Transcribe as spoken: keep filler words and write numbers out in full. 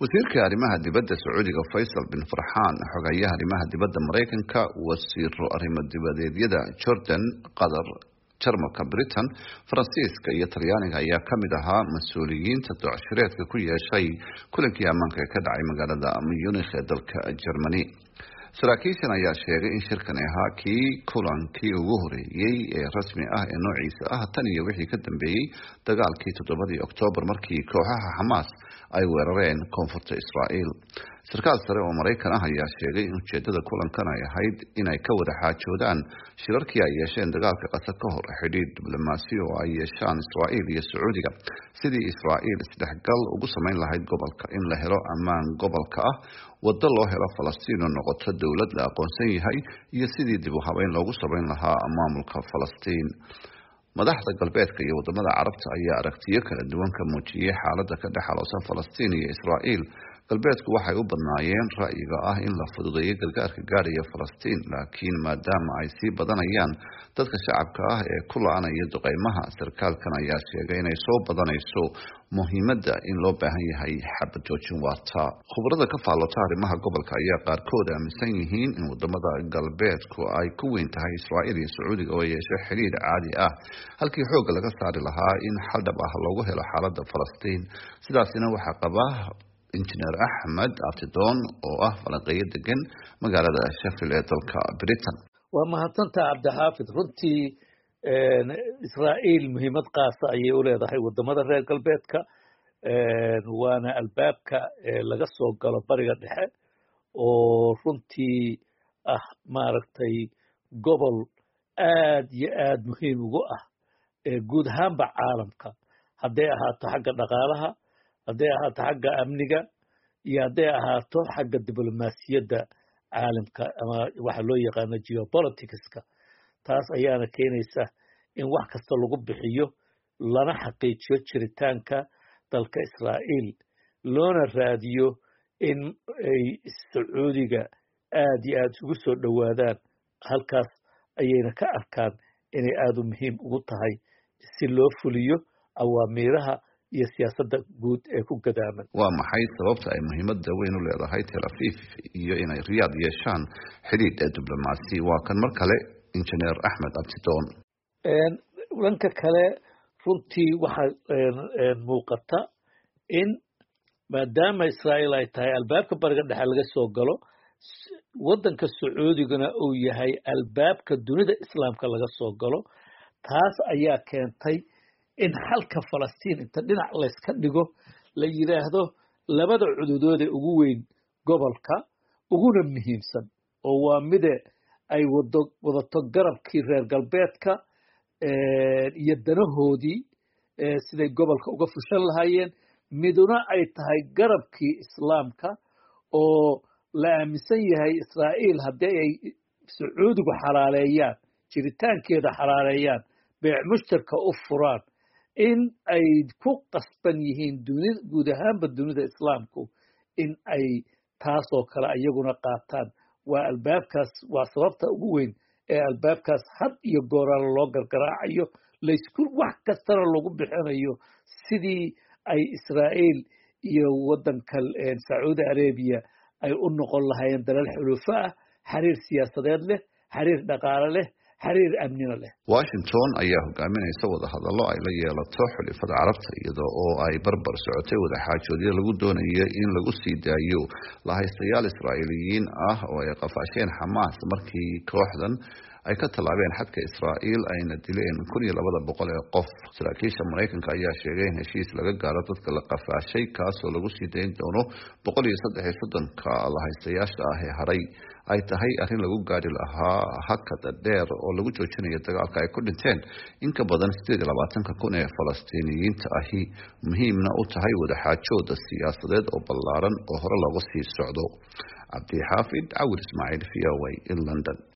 wasiirka arrimaha dibadda Sacuudiga Faysal bin Farxaan xogayaha arrimaha dibadda Mareykanka wasiiro arrimaha dibadeedyada Jordan Qatar Jarmalka Britain Faransiiska iyo Talyaaniga ayaa kamid ahaa mas'uuliyiinta ducashireedka ku yeeshay kulankii ammaanka ka dhacay magaalada Munich ee dalka Germany. saraakiishan ayaa sheegay in shirkan ahaa kii kulankii ugu horeeyay ee rasmi ah ee noociisa ah tan iyo wixii ka dambeeyay dagaalkii toddobadii Oktoobar markii kooxaha Hamas ay weerareen koonfurta Israa'iil. sarkaal sare oo Mareykan ah ayaa sheegay in ujeedada kulankan ay ahayd inay ka wada xaajoodaan shirarkii ay yeesheen dagaalka Gaza ka hor xidhiidh diblomaasi oo ay yeeshaan Israa'iil iyo Sacuudiga sidii Israa'iil isdhexgal ugu sameyn lahayd gobolka in la helo ammaan gobolka ah waddo loo helo Falastiin oo noqoto dawlad la aqoonsan yahay iyo sidii dib u habeyn loogu sameyn lahaa maamulka Falastiin. madaxda galbeedka iyo wadamada Carabta ayaa aragtiyo kala duwan ka muujiyay xaaladda ka dhaxaloosan Falastiin iyo Israa'iil. galbeedku waxay u badnaayeen ra'yiga ah in la fududeeyo gargaarka gaaraya Falastiin, laakiin maadaama ay sii badanayaan dadka shacabka ah ee ku la'aanaya duqeymaha, sarkaalkan ayaa sheegay inay soo badanayso muhiimadda in loo baahan yahay xabad joojin waarta. khubarada ka faallota arrimaha gobolka ayaa qaarkood aaminsan yihiin in wadamada galbeedku ay ku weyn tahay Israa'iil iyo Sacuudiga oo yeesho xiriir caadi ah halkii xoogga laga saari lahaa in xal dhab ah loogu helo xaaladda Falastiin. sidaasina waxaa qaba injineer Axmed Abtidoon oo ah falanqeeyo degan magaalada Sheffield ee dalka Britain. waa mahadsantahay Cabdixaafid. runtii Israa'iil muhiimad qaas ah ayay u leedahay wadamada reer galbeedka, waana albaabka laga soo galo bariga dhexe oo runtii ah maaragtay gobol aad iyo aad muhiim ugu ah guud ahaanba caalamka, hadday ahaato xagga dhaqaalaha, hadday ahaato xagga amniga iyo hadday ahaato xagga diblomaasiyadda caalamka ama waxa loo yaqaano geopoliticska. taas ayaana keenaysa in wax kasta lagu bixiyo lana xaqiijiyo jiritaanka dalka Israa'iil, loona raadiyo in ay Sacuudiga aad iyo aad ugu soo dhowaadaan. halkaas ayayna ka arkaan inay aad u muhiim ugu tahay si loo fuliyo awaamiiraha iyo siyaasadda guud ee ku gadaaman. waa maxay sababta ay muhiimadda weyn u leedahay Tel Aviv iyo inay Riyaad yeeshaan xidhiidh diblomaasi? waa kan mar kale injineer Axmed Abtidoon. dhanka kale runtii waxaa muuqata in maadaama Israa'iil ay tahay albaabka bariga dhexe laga soo galo, waddanka Sacuudigana uu yahay albaabka dunida islaamka laga soo galo, taas ayaa keentay in xalka Falastiin inta dhinac la iska dhigo la yiraahdo labada cududood ee ugu weyn gobolka uguna muhiimsan oo waa mid ay wado wadato garabkii reer galbeedka iyo danahoodii siday gobolka uga fushan lahaayeen, miduna ay tahay garabkii islaamka oo la aaminsan yahay Israa'iil haddii ay Sacuudigu xalaaleeyaan jiritaankeeda xalaaleeyaan beec mushtarka u furaan in ay ku qasban yihiin dunida guud ahaanba dunida islaamku in ay taasoo kale iyaguna qaataan. waa albaabkaas waa sababta ugu weyn ee albaabkaas had iyo gooraal loo gargaraacayo, laysku wax kastana lagu bixinayo sidii ay Israa'iil iyo waddanka Sacuudi Arabia ay u noqon lahaayeen dalal xulufo ah, xiriir siyaasadeed leh, xiriir dhaqaale leh, xiriir amnina leh. Washington ayaa hogaaminaysa wada hadallo ay la yeelato xulafada Carabta iyadoo oo ay barbar socotay wada xaajoodyo lagu doonayo in lagu sii daayo lahaystayaal Israa'iiliyiin ah oo ay qafaasheen Hamas markii kooxdan ay ka talaabeen xadka Israa'iil ayna dileen kun iyo laba boqol ee qof. saraakiisha Mareykanka ayaa sheegay in heshiis laga gaaro dadka la qafaashay kaasoo lagu sii dayn doono boqol iyo saddex iyo soddon ka lahaystayaasha ah ee haray ay tahay arrin lagu gaari lahaa hakad dheer oo lagu joojinayo dagaalka ay ku dhinteen in ka badan sideed iyo labaatan kun ee Falastiiniyiinta ahi, muhiimna u tahay wada xaajooda siyaasadeed oo ballaaran oo hore looga sii socdo. Cabdixaafid Cawil Ismaaciil, V O A in London.